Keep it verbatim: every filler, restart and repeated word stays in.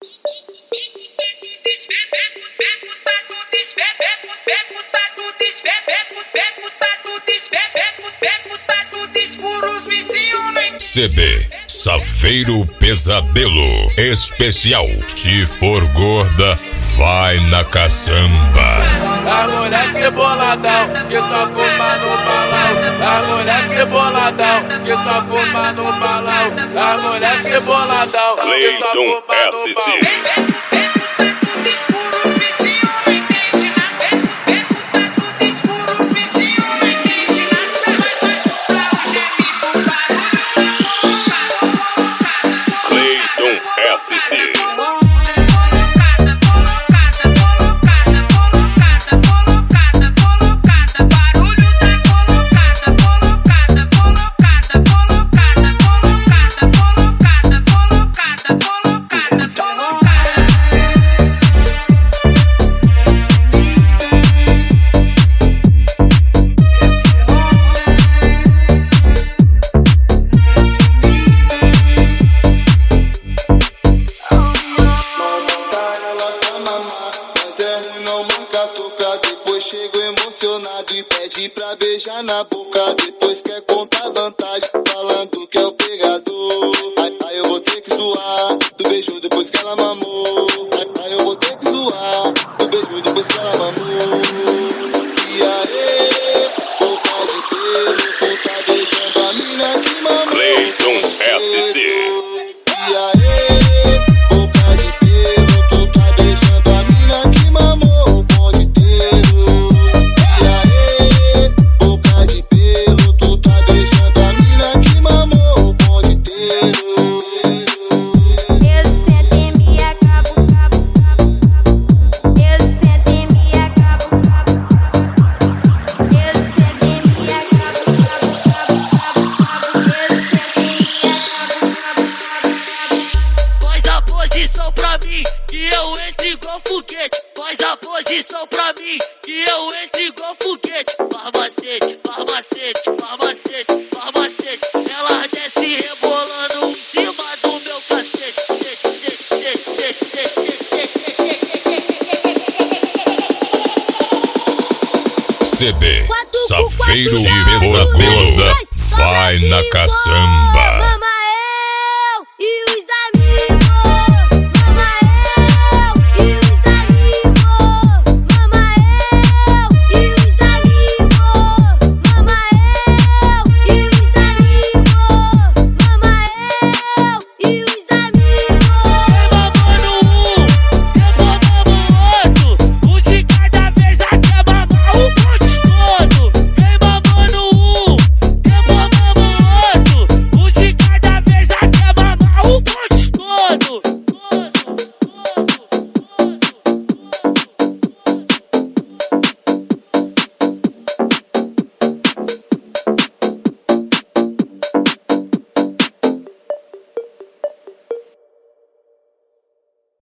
C B Saveiro Pesadelo Especial. Se for gorda, vai na caçamba. A moleque boladão, que só fuma no balão. A moleque boladão, que só fuma no balão. A moleque boladão, que só fuma no balão. Chego emocionado e pede pra beijar na boca. Depois quer contar vantagem, falando que é o pegador. Aí, aí eu vou ter que zoar do beijo depois que ela mamou. Aí, aí eu vou ter que zoar do beijo depois que ela mamou. E aí, boca de pelo, tu tá beijando a mina que mamou. Cleiton S C. E aí, boca de pelo, tu tá beijando a mina que mamou o bonde inteiro. Pra mim, que eu entre igual foguete. Faz a posição pra mim, que eu entre igual foguete. Farmacete, farmacete, farmacete, farmacete. Ela desce rebolando em cima do meu cacete. C B Saveiro Pesadelo, vai na caçamba.